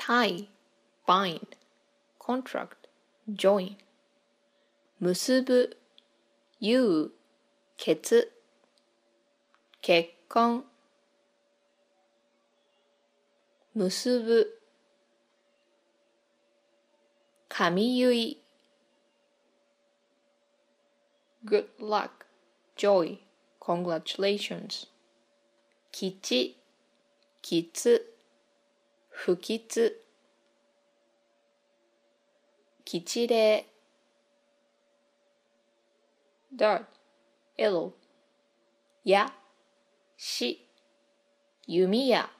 tie, bind, contract, join 結ぶ、言う、結婚結ぶ髪結い good luck, joy, congratulations 吉、吉、不吉吉礼 dirt, yellow や、し、弓矢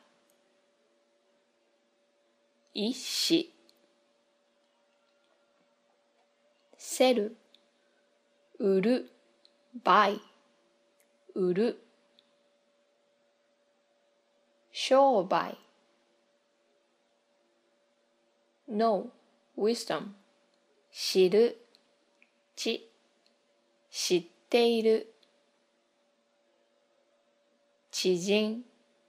一子セル売る buy 売る商売 know wisdom 知る知知っている知人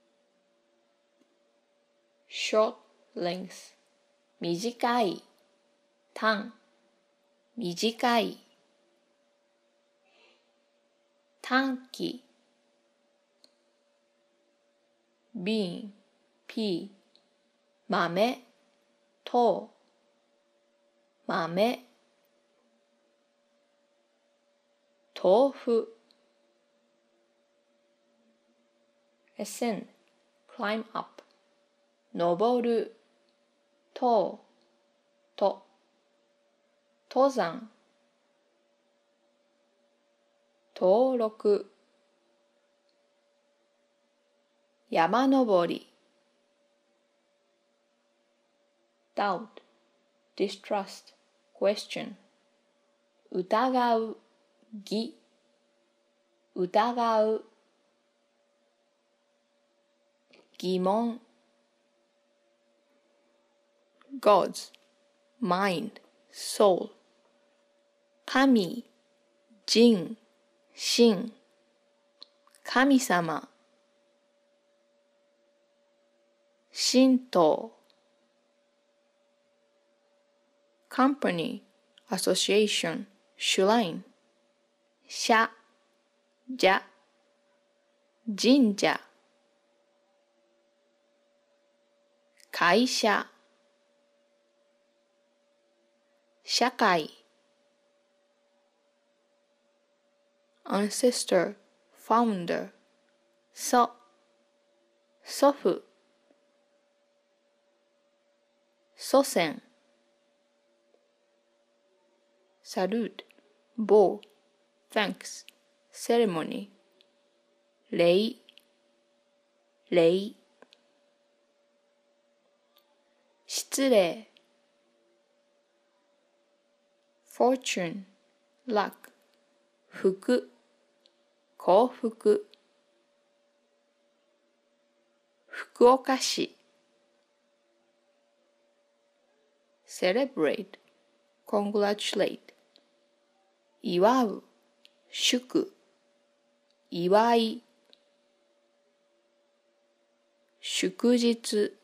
short length 短い短短い短期 bean, pea 豆糖豆豆腐 ascend, climb up 登る登と登山登録山登り doubt, distrust, question 疑う疑疑う疑問 gods, mind, soul 神、人、神神様神道 company, association, shrine 社、社神社会社社会 ancestor, founder 祖父祖先 salute, bow, thanks, ceremony 礼礼失礼 fortune, luck 福幸福福岡市 celebrate, congratulate 祝う祝祝い祝日